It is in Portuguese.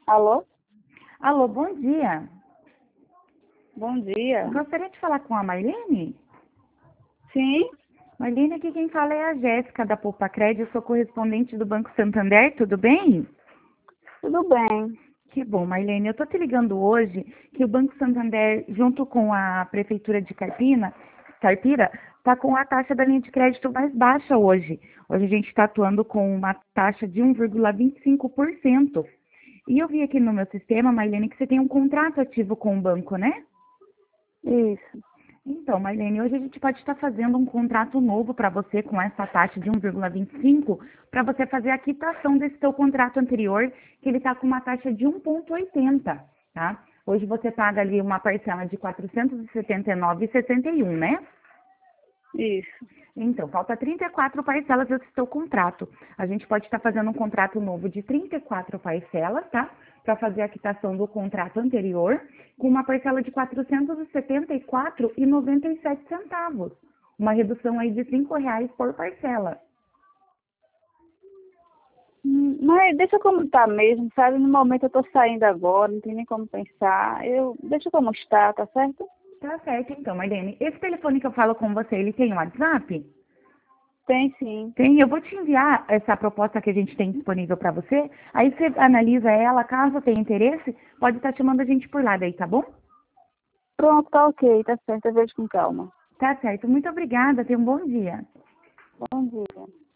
Alô? Alô, bom dia. Bom dia. Gostaria de falar com a Marlene? Sim, Marlene, aqui quem fala é a Jéssica da Poupa Crédito, eu sou correspondente do Banco Santander, tudo bem? tudo bem. Que bom, Marlene. Eu estou te ligando hoje que o Banco Santander, junto com a Prefeitura de Carpira, está com a taxa da linha de crédito mais baixa hoje. Hoje a gente está atuando com uma taxa de 1,25%. E eu vi aqui no meu sistema, Marlene, que você tem um contrato ativo com o banco, né? Isso. Então, Marlene, hoje a gente pode estar fazendo um contrato novo para você com essa taxa de 1,25 para você fazer a quitação desse seu contrato anterior, que ele está com uma taxa de 1,80, tá? Hoje você paga ali uma parcela de R$ 479,61, né? Isso. Então, falta 34 parcelas desse seu contrato. A gente pode estar fazendo um contrato novo de 34 parcelas, tá? Para fazer a quitação do contrato anterior, com uma parcela de R$ 474,97. Uma redução aí de R$ 5 por parcela. Mas deixa como tá mesmo, sabe? No momento eu tô saindo agora, não tem nem como pensar. Deixa como está, tá certo? Tá certo, então, Marlene. Esse telefone que eu falo com você, ele tem WhatsApp? Tem sim. Tem, eu vou te enviar essa proposta que a gente tem disponível para você. Aí você analisa ela, caso tenha interesse, pode estar chamando a gente por lá daí, tá bom? Pronto, tá ok, tá certo, eu vejo com calma. Tá certo. Muito obrigada. Tenha um bom dia. Bom dia.